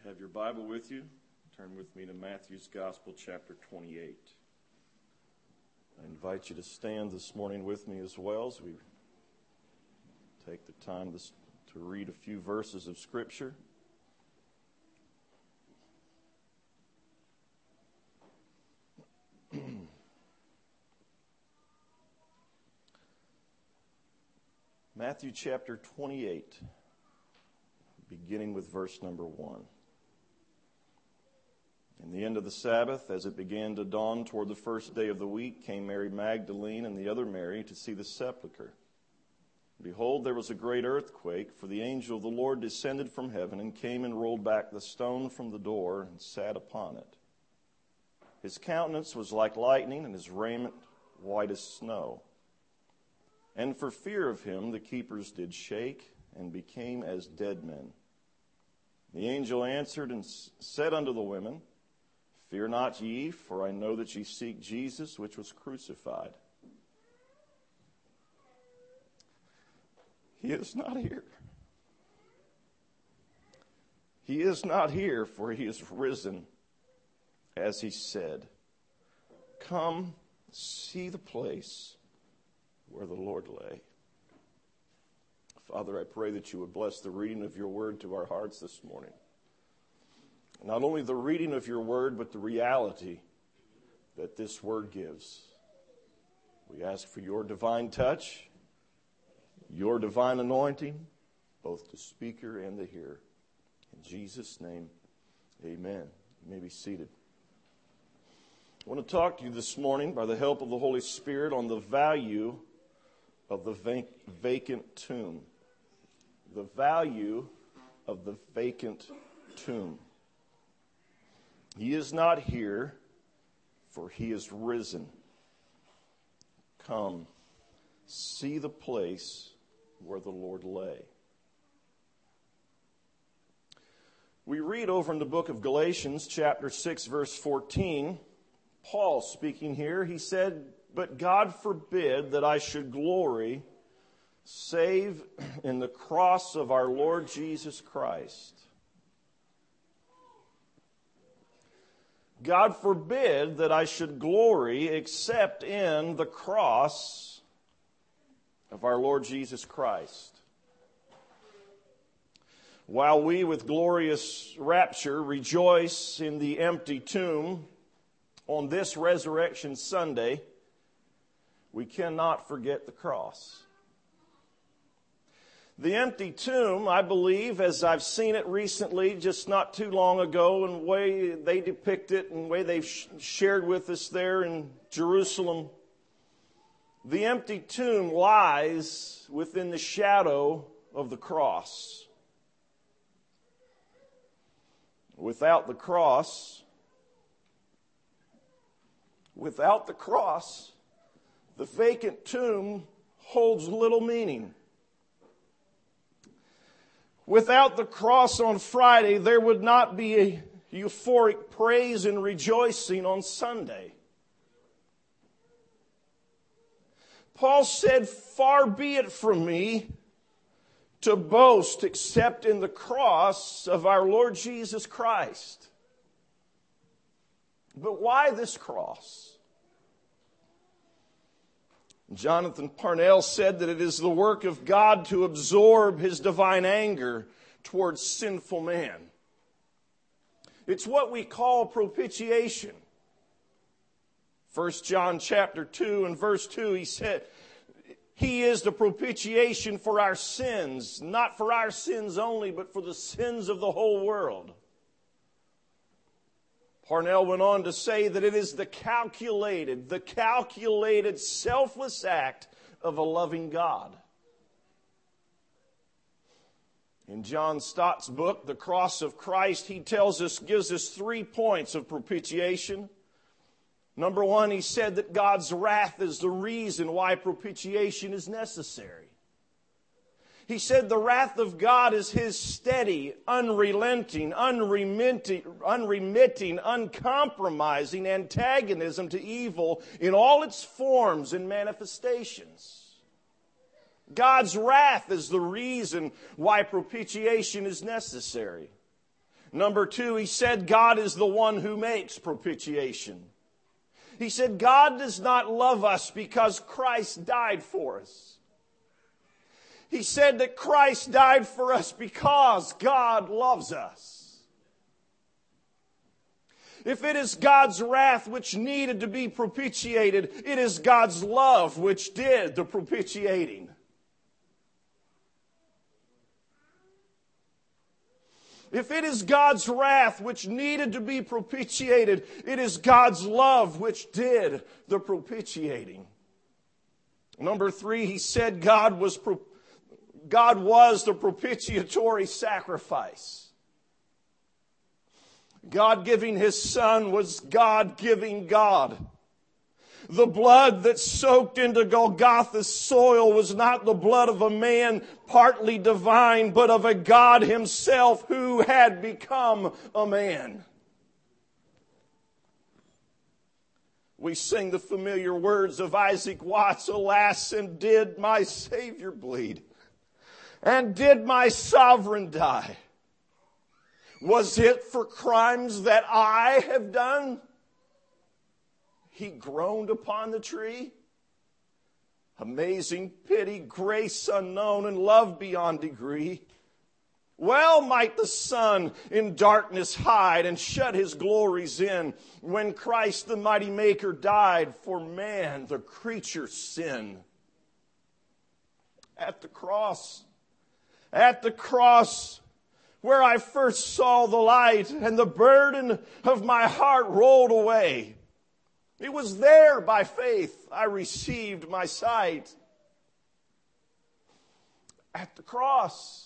Have your Bible with you? Turn with me to Matthew's Gospel, chapter 28. I invite you to stand this morning with me as well as we take the time to read a few verses of Scripture. Matthew chapter 28, beginning with verse number 1. In the end of the Sabbath, as it began to dawn toward the first day of the week, came Mary Magdalene and the other Mary to see the sepulchre. Behold, there was a great earthquake, for the angel of the Lord descended from heaven and came and rolled back the stone from the door and sat upon it. His countenance was like lightning, and his raiment white as snow. And for fear of him, the keepers did shake and became as dead men. The angel answered and said unto the women, Fear not ye, for I know that ye seek Jesus, which was crucified. He is not here. He is not here, for he is risen, as he said. Come, see the place where the Lord lay. Father, I pray that you would bless the reading of your word to our hearts this morning. Not only the reading of your word, but the reality that this word gives. We ask for your divine touch, your divine anointing, both the speaker and the hearer. In Jesus' name, amen. You may be seated. I want to talk to you this morning, by the help of the Holy Spirit, on the value of the vacant tomb. The value of the vacant tomb. He is not here, for he is risen. Come, see the place where the Lord lay. We read over in the book of Galatians, chapter 6, verse 14, Paul speaking here, he said, But God forbid that I should glory save in the cross of our Lord Jesus Christ. God forbid that I should glory except in the cross of our Lord Jesus Christ. While we with glorious rapture rejoice in the empty tomb on this Resurrection Sunday, we cannot forget the cross. The empty tomb, I believe, as I've seen it recently, just not too long ago, and the way they depict it and the way they've shared with us there in Jerusalem, the empty tomb lies within the shadow of the cross. Without the cross, the vacant tomb holds little meaning. Without the cross on Friday, there would not be a euphoric praise and rejoicing on Sunday. Paul said, Far be it from me to boast except in the cross of our Lord Jesus Christ. But why this cross? Jonathan Parnell said that it is the work of God to absorb his divine anger towards sinful man. It's what we call propitiation. 1 John chapter 2 and verse 2, he said, He is the propitiation for our sins, not for our sins only, but for the sins of the whole world. Parnell went on to say that it is the calculated, selfless act of a loving God. In John Stott's book, The Cross of Christ, he gives us 3 points of propitiation. Number 1, he said that God's wrath is the reason why propitiation is necessary. He said the wrath of God is his steady, unrelenting, unremitting, uncompromising antagonism to evil in all its forms and manifestations. God's wrath is the reason why propitiation is necessary. Number two, he said God is the one who makes propitiation. He said God does not love us because Christ died for us. He said that Christ died for us because God loves us. If it is God's wrath which needed to be propitiated, it is God's love which did the propitiating. If it is God's wrath which needed to be propitiated, it is God's love which did the propitiating. Number three, he said God was the propitiatory sacrifice. God giving His Son was God giving God. The blood that soaked into Golgotha's soil was not the blood of a man partly divine, but of a God Himself who had become a man. We sing the familiar words of Isaac Watts, alas, and did my Savior bleed? And did my sovereign die? Was it for crimes that I have done? He groaned upon the tree. Amazing pity, grace unknown, and love beyond degree. Well might the sun in darkness hide and shut his glories in when Christ the mighty Maker died for man, the creature's sin. At the cross, where I first saw the light and the burden of my heart rolled away. It was there by faith I received my sight. At the cross.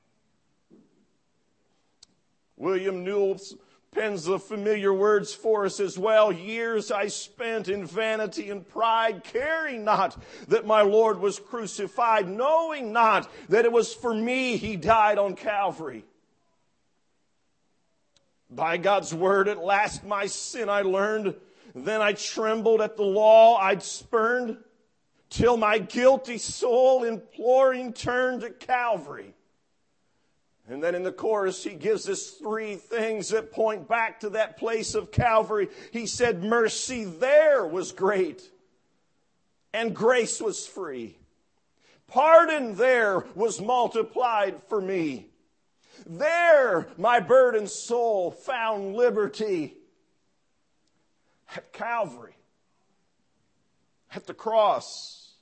William Newell pens the familiar words for us as well. Years I spent in vanity and pride, caring not that my Lord was crucified, knowing not that it was for me He died on Calvary. By God's word at last my sin I learned. Then I trembled at the law I'd spurned, till my guilty soul imploring turned to Calvary. And then in the chorus, he gives us three things that point back to that place of Calvary. He said, mercy there was great, and grace was free. Pardon there was multiplied for me. There my burdened soul found liberty. At Calvary, at the cross,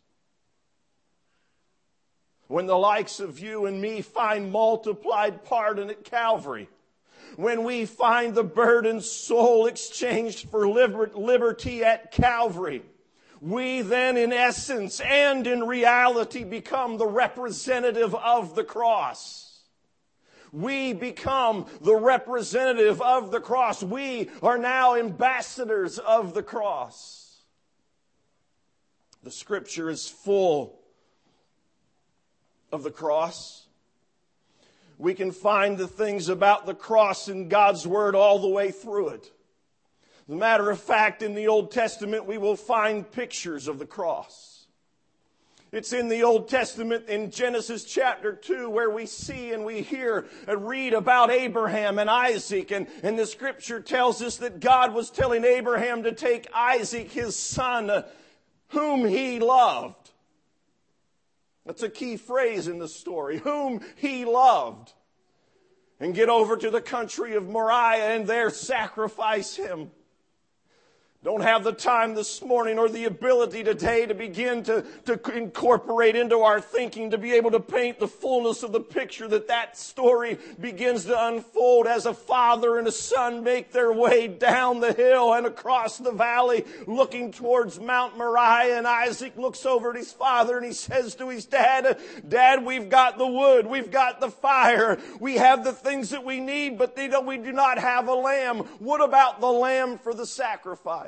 when the likes of you and me find multiplied pardon at Calvary, when we find the burdened soul exchanged for liberty at Calvary, we then in essence and in reality become the representative of the cross. We become the representative of the cross. We are now ambassadors of the cross. The Scripture is full of the cross. We can find the things about the cross in God's Word all the way through it. As a matter of fact, in the Old Testament, we will find pictures of the cross. It's in the Old Testament in Genesis chapter 2 where we see and we hear and read about Abraham and Isaac. And the Scripture tells us that God was telling Abraham to take Isaac, his son, whom he loved. That's a key phrase in the story. Whom he loved. And get over to the country of Moriah and there sacrifice him. Don't have the time this morning or the ability today to begin to incorporate into our thinking, to be able to paint the fullness of the picture that story begins to unfold as a father and a son make their way down the hill and across the valley looking towards Mount Moriah. And Isaac looks over at his father and he says to his dad, Dad, we've got the wood, we've got the fire, we have the things that we need, but we do not have a lamb. What about the lamb for the sacrifice?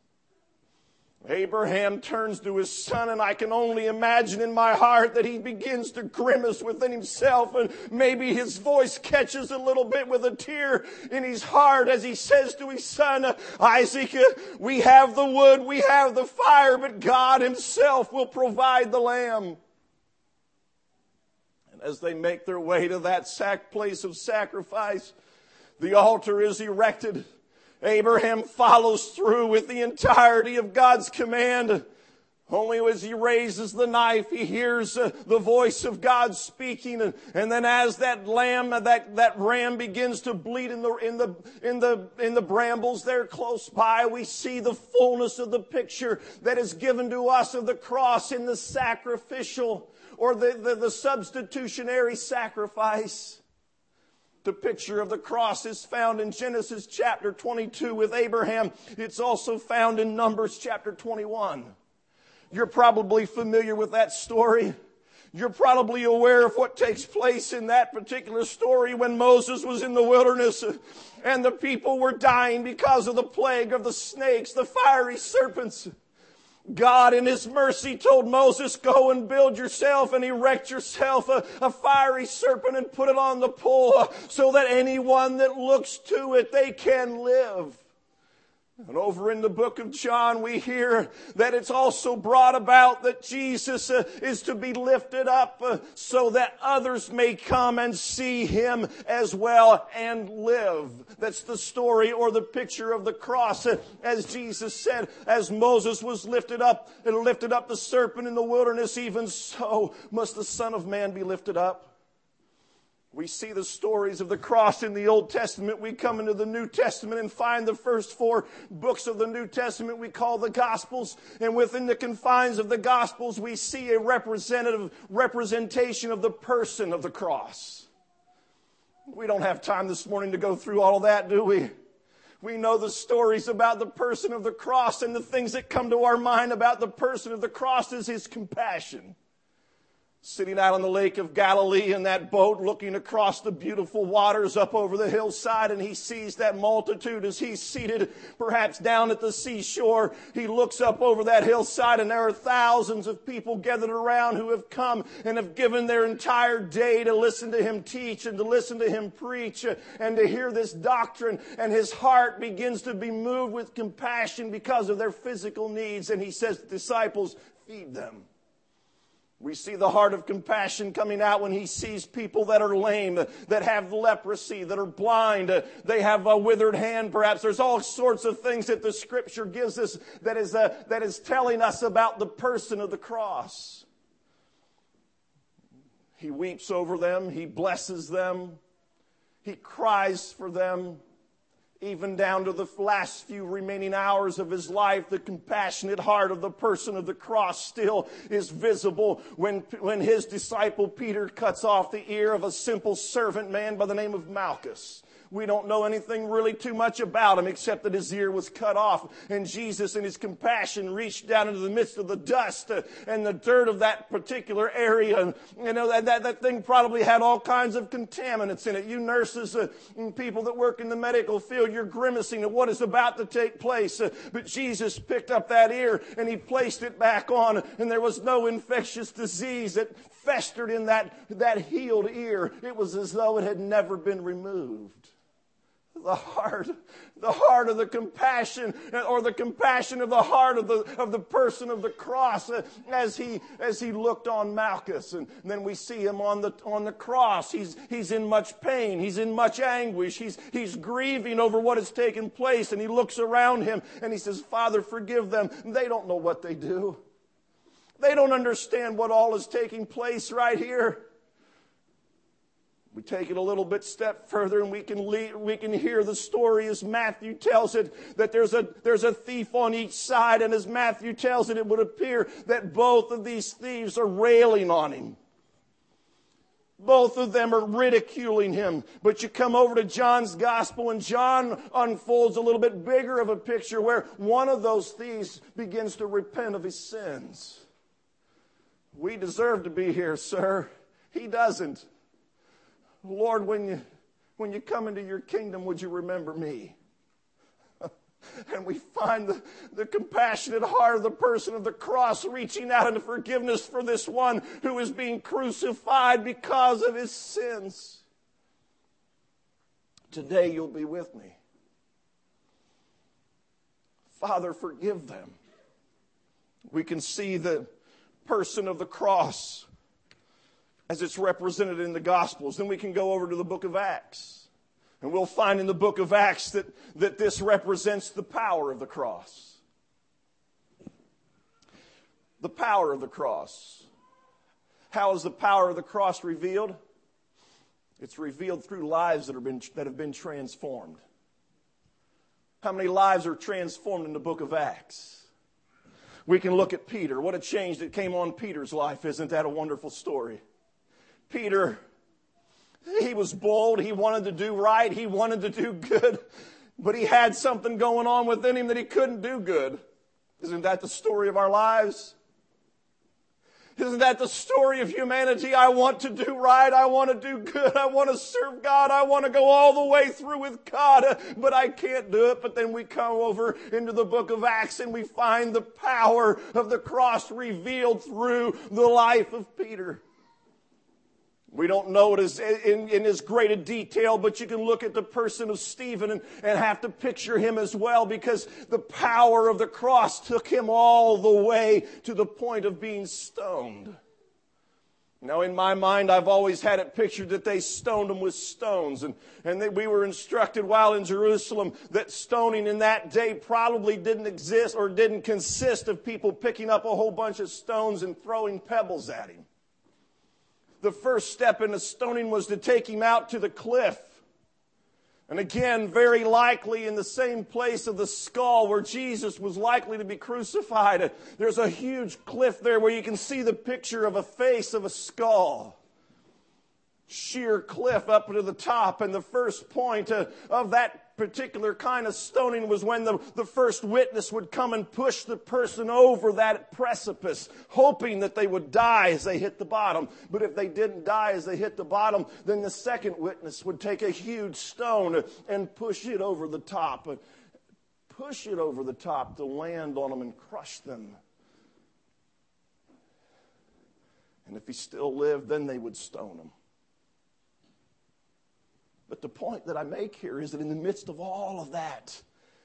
Abraham turns to his son, and I can only imagine in my heart that he begins to grimace within himself, and maybe his voice catches a little bit with a tear in his heart as he says to his son, Isaac, we have the wood, we have the fire, but God Himself will provide the lamb. And as they make their way to that place of sacrifice, The altar is erected. Abraham follows through with the entirety of God's command. Only as he raises the knife, he hears the voice of God speaking, and then as that ram begins to bleed in the brambles there close by, we see the fullness of the picture that is given to us of the cross in the sacrificial or the substitutionary sacrifice. The picture of the cross is found in Genesis chapter 22 with Abraham. It's also found in Numbers chapter 21. You're probably familiar with that story. You're probably aware of what takes place in that particular story when Moses was in the wilderness and the people were dying because of the plague of the snakes, the fiery serpents. God in His mercy told Moses, go and build yourself and erect yourself a fiery serpent and put it on the pole so that anyone that looks to it, they can live. And over in the book of John, we hear that it's also brought about that Jesus is to be lifted up so that others may come and see Him as well and live. That's the story or the picture of the cross. As Jesus said, as Moses was lifted up and lifted up the serpent in the wilderness, even so must the Son of Man be lifted up. We see the stories of the cross in the Old Testament. We come into the New Testament and find the first 4 books of the New Testament we call the Gospels. And within the confines of the Gospels, we see a representation of the person of the cross. We don't have time this morning to go through all of that, do we? We know the stories about the person of the cross, and the things that come to our mind about the person of the cross is His compassion. Sitting out on the lake of Galilee in that boat, looking across the beautiful waters up over the hillside, and He sees that multitude as He's seated perhaps down at the seashore. He looks up over that hillside, and there are thousands of people gathered around who have come and have given their entire day to listen to Him teach and to listen to Him preach and to hear this doctrine. And His heart begins to be moved with compassion because of their physical needs. And He says to the disciples, feed them. We see the heart of compassion coming out when He sees people that are lame, that have leprosy, that are blind, they have a withered hand perhaps. There's all sorts of things that the Scripture gives us that is telling us about the person of the cross. He weeps over them. He blesses them. He cries for them. Even down to the last few remaining hours of His life, the compassionate heart of the person of the cross still is visible when His disciple Peter cuts off the ear of a simple servant man by the name of Malchus. We don't know anything really too much about him except that his ear was cut off. And Jesus in His compassion reached down into the midst of the dust and the dirt of that particular area. You know, that thing probably had all kinds of contaminants in it. You nurses and people that work in the medical field, you're grimacing at what is about to take place. But Jesus picked up that ear and He placed it back on, and there was no infectious disease that festered in that healed ear. It was as though it had never been removed. The heart of the compassion, or the compassion of the heart of the person of the cross, as he looked on Malchus, and then we see him on the cross. He's in much pain. He's in much anguish. He's grieving over what has taken place, and he looks around him and he says, "Father, forgive them. They don't know what they do. They don't understand what all is taking place right here." We take it a little bit step further, and we can hear the story as Matthew tells it, that there's a thief on each side, and as Matthew tells it, it would appear that both of these thieves are railing on Him. Both of them are ridiculing Him. But you come over to John's gospel, and John unfolds a little bit bigger of a picture where one of those thieves begins to repent of his sins. We deserve to be here, sir. He doesn't. Lord, when you come into Your kingdom, would You remember me? And we find the compassionate heart of the person of the cross reaching out into forgiveness for this one who is being crucified because of his sins. Today You'll be with me. Father, forgive them. We can see the person of the cross as it's represented in the Gospels. Then we can go over to the book of Acts. And we'll find in the book of Acts that this represents the power of the cross. The power of the cross. How is the power of the cross revealed? It's revealed through lives that have been transformed. How many lives are transformed in the book of Acts? We can look at Peter. What a change that came on Peter's life. Isn't that a wonderful story? Peter, he was bold. He wanted to do right. He wanted to do good. But he had something going on within him that he couldn't do good. Isn't that the story of our lives? Isn't that the story of humanity? I want to do right. I want to do good. I want to serve God. I want to go all the way through with God, but I can't do it. But then we come over into the book of Acts and we find the power of the cross revealed through the life of Peter. We don't know it in as great a detail, but you can look at the person of Stephen and have to picture him as well, because the power of the cross took him all the way to the point of being stoned. Now, in my mind, I've always had it pictured that they stoned him with stones. And that we were instructed while in Jerusalem that stoning in that day probably didn't exist or didn't consist of people picking up a whole bunch of stones and throwing pebbles at him. The first step in the stoning was to take him out to the cliff. And again, very likely in the same place of the skull where Jesus was likely to be crucified. There's a huge cliff there where you can see the picture of a face of a skull. Sheer cliff up to the top. And the first point of that particular kind of stoning was when the first witness would come and push the person over that precipice, hoping that they would die as they hit the bottom. But if they didn't die as they hit the bottom, then the second witness would take a huge stone and push it over the top. Push it over the top to land on them and crush them. And if he still lived, then they would stone him. But the point that I make here is that in the midst of all of that,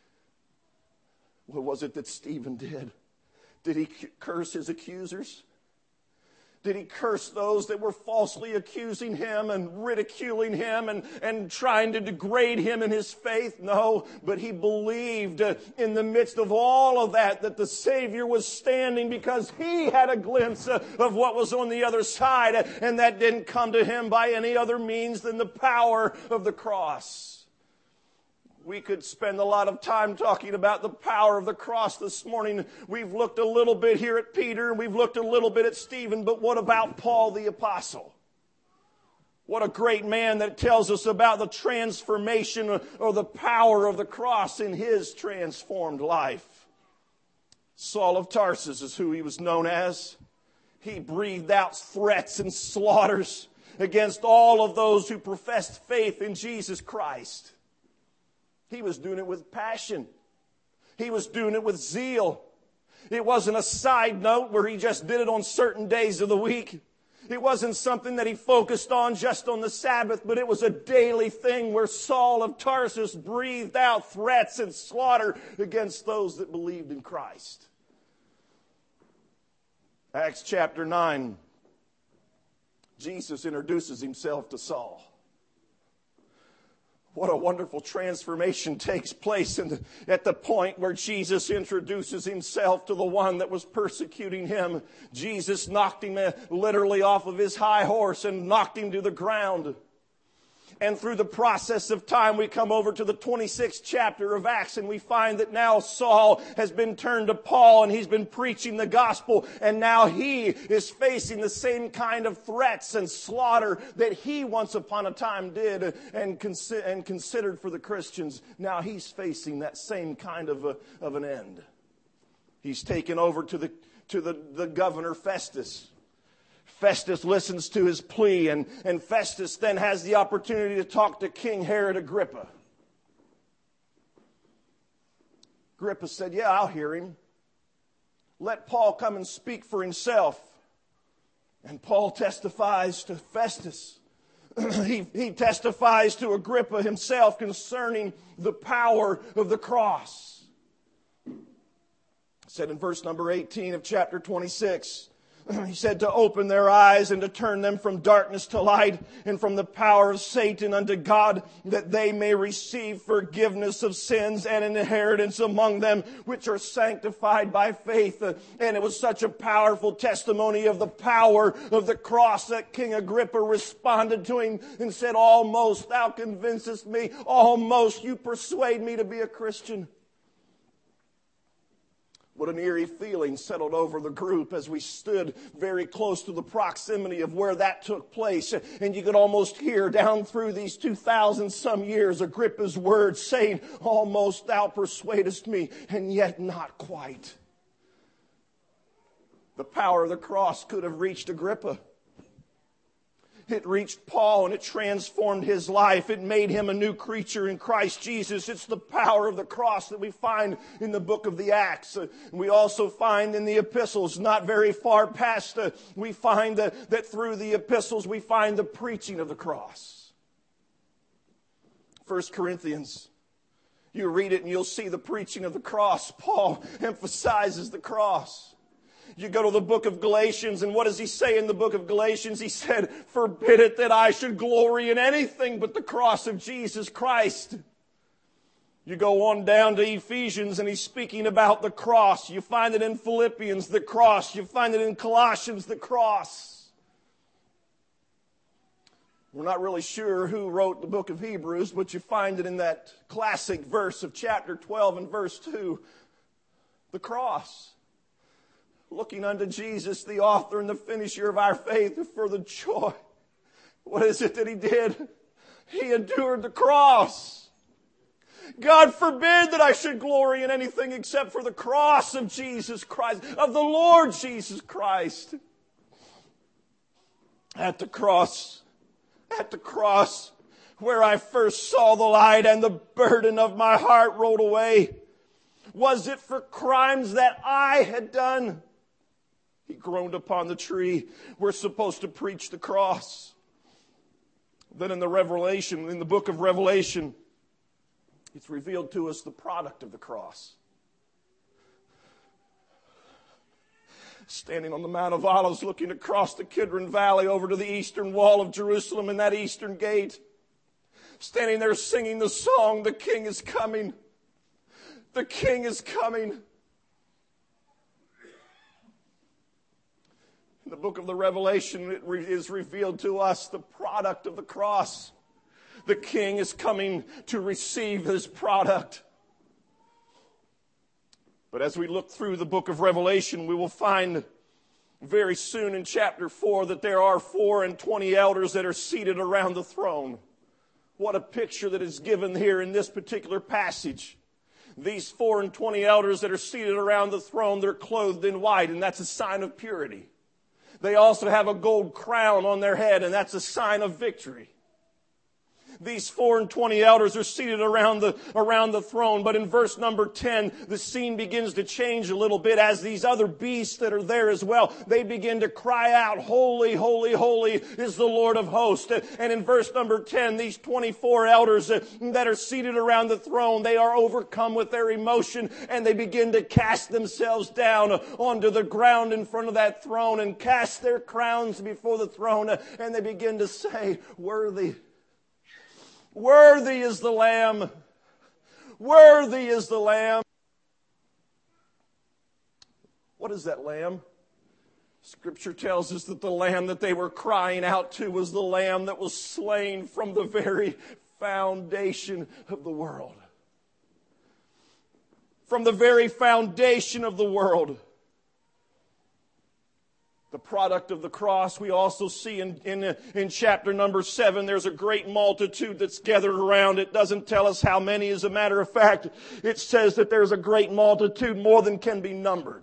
what was it that Stephen did? Did he curse his accusers? Did he curse those that were falsely accusing him and ridiculing him and trying to degrade him in his faith? No, but he believed in the midst of all of that the Savior was standing, because he had a glimpse of what was on the other side, and that didn't come to him by any other means than the power of the cross. We could spend a lot of time talking about the power of the cross this morning. We've looked a little bit here at Peter, and we've looked a little bit at Stephen, but what about Paul the Apostle? What a great man that tells us about the transformation or the power of the cross in his transformed life. Saul of Tarsus is who he was known as. He breathed out threats and slaughters against all of those who professed faith in Jesus Christ. He was doing it with passion. He was doing it with zeal. It wasn't a side note where he just did it on certain days of the week. It wasn't something that he focused on just on the Sabbath, but it was a daily thing where Saul of Tarsus breathed out threats and slaughter against those that believed in Christ. Acts chapter 9, Jesus introduces himself to Saul. What a wonderful transformation takes place at the point where Jesus introduces himself to the one that was persecuting him. Jesus knocked him literally off of his high horse and knocked him to the ground. And through the process of time, we come over to the 26th chapter of Acts, and we find that now Saul has been turned to Paul, and he's been preaching the gospel, and now he is facing the same kind of threats and slaughter that he once upon a time did and considered for the Christians. Now he's facing that same kind of an end. He's taken over to the governor Festus. Festus listens to his plea, and Festus then has the opportunity to talk to King Herod Agrippa. Agrippa said, yeah, I'll hear him. Let Paul come and speak for himself. And Paul testifies to Festus. He testifies to Agrippa himself concerning the power of the cross. It said in verse number 18 of chapter 26, He said to open their eyes and to turn them from darkness to light and from the power of Satan unto God, that they may receive forgiveness of sins and an inheritance among them which are sanctified by faith. And it was such a powerful testimony of the power of the cross that King Agrippa responded to him and said, almost thou convincest me, almost you persuade me to be a Christian. What an eerie feeling settled over the group as we stood very close to the proximity of where that took place. And you could almost hear down through these 2,000 some years Agrippa's words saying, almost thou persuadest me, and yet not quite. The power of the cross could have reached Agrippa. It reached Paul and it transformed his life. It made him a new creature in Christ Jesus. It's the power of the cross that we find in the book of the Acts. We also find in the epistles, not very far past, we find that through the epistles we find the preaching of the cross. 1 Corinthians, you read it and you'll see the preaching of the cross. Paul emphasizes the cross. You go to the book of Galatians, and what does he say in the book of Galatians? He said, forbid it that I should glory in anything but the cross of Jesus Christ. You go on down to Ephesians, and he's speaking about the cross. You find it in Philippians, the cross. You find it in Colossians, the cross. We're not really sure who wrote the book of Hebrews, but you find it in that classic verse of chapter 12 and verse 2, the cross. Looking unto Jesus, the author and the finisher of our faith, for the joy. What is it that he did? He endured the cross. God forbid that I should glory in anything except for the cross of Jesus Christ, of the Lord Jesus Christ. At the cross, where I first saw the light and the burden of my heart rolled away. Was it for crimes that I had done? He groaned upon the tree. We're supposed to preach the cross. Then in the book of Revelation, it's revealed to us the product of the cross. Standing on the Mount of Olives, looking across the Kidron Valley over to the eastern wall of Jerusalem and that eastern gate. Standing there singing the song, the King is coming. The King is coming. In the book of the Revelation, it is revealed to us the product of the cross. The King is coming to receive his product. But as we look through the book of Revelation, we will find very soon in chapter 4 that there are 24 elders that are seated around the throne. What a picture that is given here in this particular passage. These 24 elders that are seated around the throne, they're clothed in white, and that's a sign of purity. They also have a gold crown on their head, and that's a sign of victory. These 24 elders are seated around the throne. But in verse number 10, the scene begins to change a little bit as these other beasts that are there as well, they begin to cry out, holy, holy, holy is the Lord of hosts. And in verse number 10, these 24 elders that are seated around the throne, they are overcome with their emotion and they begin to cast themselves down onto the ground in front of that throne and cast their crowns before the throne, and they begin to say, worthy. Worthy is the Lamb. Worthy is the Lamb. What is that Lamb? Scripture tells us that the Lamb that they were crying out to was the Lamb that was slain from the very foundation of the world. From the very foundation of the world. The product of the cross, we also see in chapter number 7, there's a great multitude that's gathered around. It doesn't tell us how many. As a matter of fact, it says that there's a great multitude, more than can be numbered.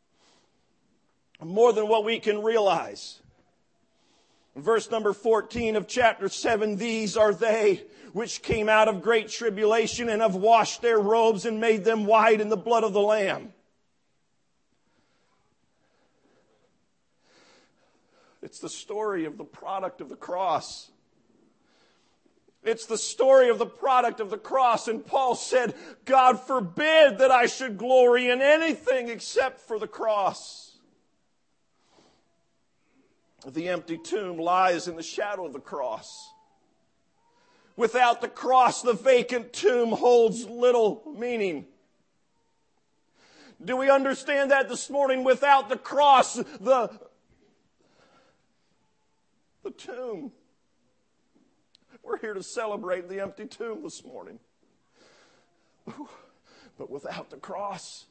More than what we can realize. Verse number 14 of chapter 7, these are they which came out of great tribulation and have washed their robes and made them white in the blood of the Lamb. It's the story of the product of the cross. It's the story of the product of the cross. And Paul said, God forbid that I should glory in anything except for the cross. The empty tomb lies in the shadow of the cross. Without the cross, the vacant tomb holds little meaning. Do we understand that this morning? Without the cross, the tomb. We're here to celebrate the empty tomb this morning. But without the cross,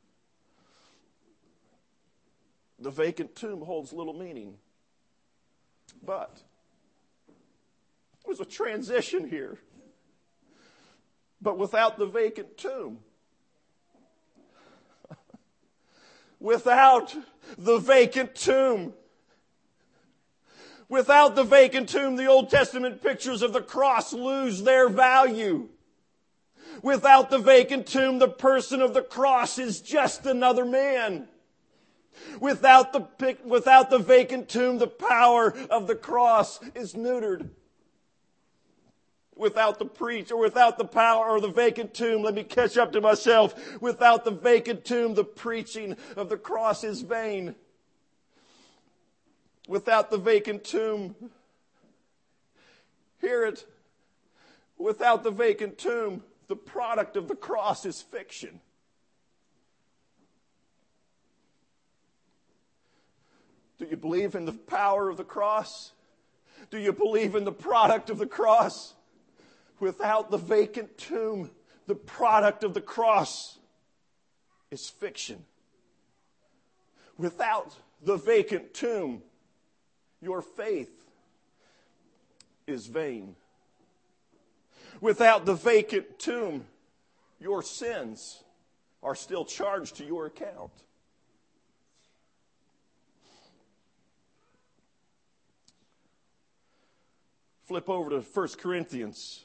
the vacant tomb holds little meaning. But there's a transition here. But without the vacant tomb, without the vacant tomb, without the vacant tomb, the Old Testament pictures of the cross lose their value. Without the vacant tomb, the person of the cross is just another man. Without the vacant tomb, the power of the cross is neutered. Without the power or the vacant tomb, let me catch up to myself. Without the vacant tomb, the preaching of the cross is vain. Without the vacant tomb, hear it. Without the vacant tomb, the product of the cross is fiction. Do you believe in the power of the cross? Do you believe in the product of the cross? Without the vacant tomb, the product of the cross is fiction. Without the vacant tomb, your faith is vain. Without the vacant tomb, your sins are still charged to your account. Flip over to 1 Corinthians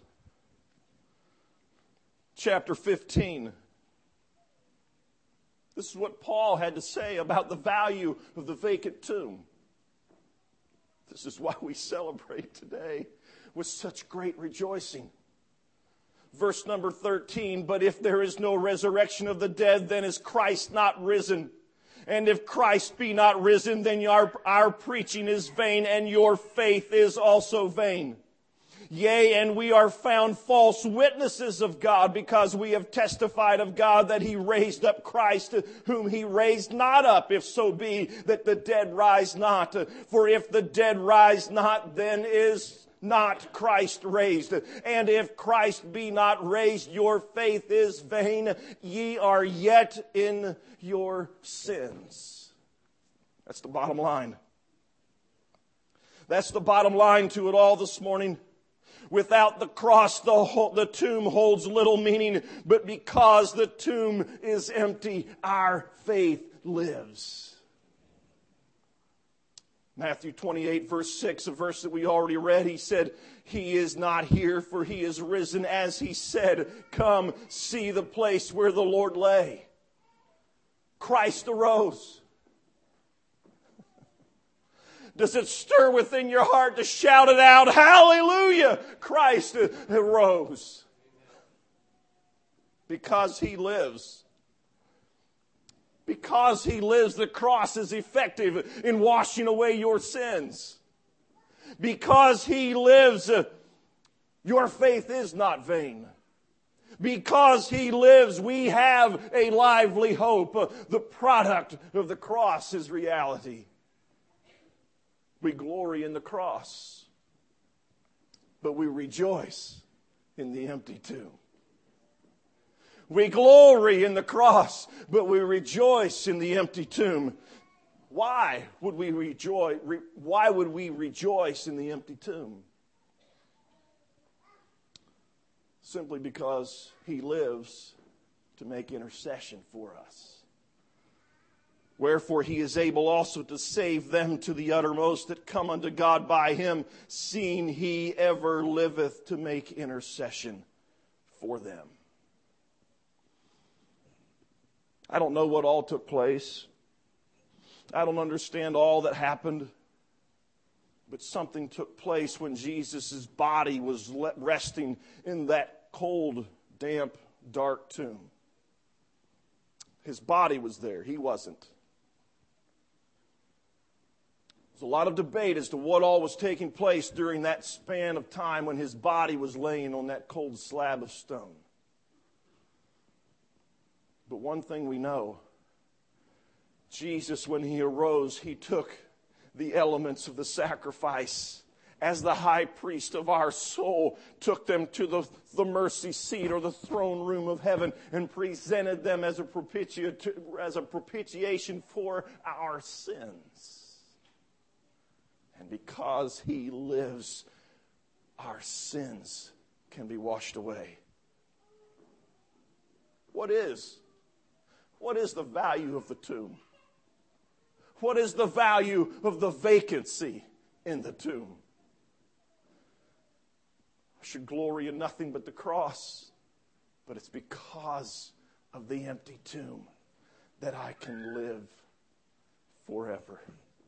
chapter 15. This is what Paul had to say about the value of the vacant tomb. This is why we celebrate today with such great rejoicing. Verse number 13, but if there is no resurrection of the dead, then is Christ not risen? And if Christ be not risen, then our preaching is vain, and your faith is also vain. Yea, and we are found false witnesses of God, because we have testified of God that He raised up Christ, whom He raised not up, if so be that the dead rise not. For if the dead rise not, then is not Christ raised. And if Christ be not raised, your faith is vain. Ye are yet in your sins. That's the bottom line. That's the bottom line to it all this morning. Without the cross, the tomb holds little meaning, but because the tomb is empty, our faith lives. Matthew 28, verse 6, a verse that we already read, He said, He is not here, for He is risen, as He said. Come, see the place where the Lord lay. Christ arose. Does it stir within your heart to shout it out? Hallelujah! Christ arose. Because He lives. Because He lives, the cross is effective in washing away your sins. Because He lives, your faith is not vain. Because He lives, we have a lively hope. The product of the cross is reality. We glory in the cross, but we rejoice in the empty tomb. We glory in the cross, but we rejoice in the empty tomb. Why would we rejoice? Why would we rejoice in the empty tomb? Simply because He lives to make intercession for us. Wherefore He is able also to save them to the uttermost that come unto God by Him, seeing He ever liveth to make intercession for them. I don't know what all took place. I don't understand all that happened. But something took place when Jesus' body was resting in that cold, damp, dark tomb. His body was there. He wasn't. There's a lot of debate as to what all was taking place during that span of time when his body was laying on that cold slab of stone. But one thing we know, Jesus, when he arose, he took the elements of the sacrifice as the high priest of our soul, took them to the mercy seat or the throne room of heaven and presented them as a propitiation for our sins. And because he lives, our sins can be washed away. What is the value of the tomb? What is the value of the vacancy in the tomb? I should glory in nothing but the cross, but it's because of the empty tomb that I can live forever.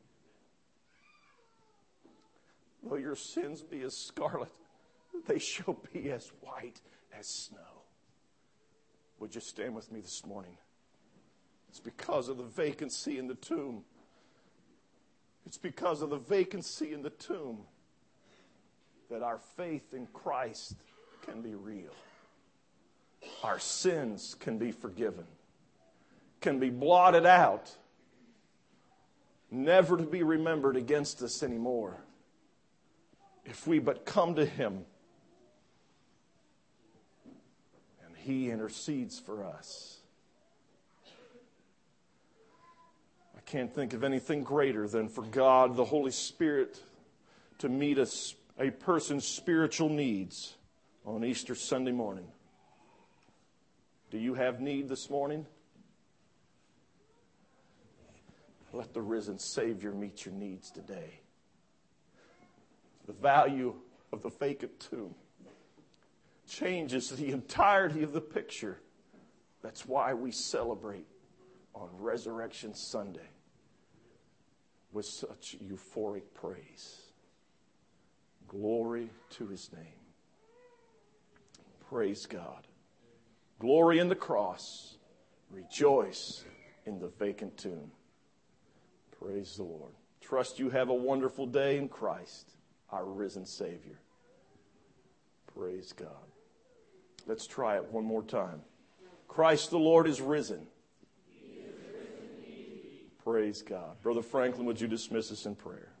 Though your sins be as scarlet, they shall be as white as snow. Would you stand with me this morning? It's because of the vacancy in the tomb. It's because of the vacancy in the tomb that our faith in Christ can be real. Our sins can be forgiven, can be blotted out, never to be remembered against us anymore. If we but come to him and he intercedes for us. I can't think of anything greater than for God, the Holy Spirit, to meet a person's spiritual needs on Easter Sunday morning. Do you have need this morning? Let the risen Savior meet your needs today. The value of the vacant tomb changes the entirety of the picture. That's why we celebrate on Resurrection Sunday with such euphoric praise. Glory to his name. Praise God. Glory in the cross. Rejoice in the vacant tomb. Praise the Lord. Trust you have a wonderful day in Christ, our risen Savior. Praise God. Let's try it one more time. Christ the Lord is risen. He is risen indeed. Praise God. Brother Franklin, would you dismiss us in prayer?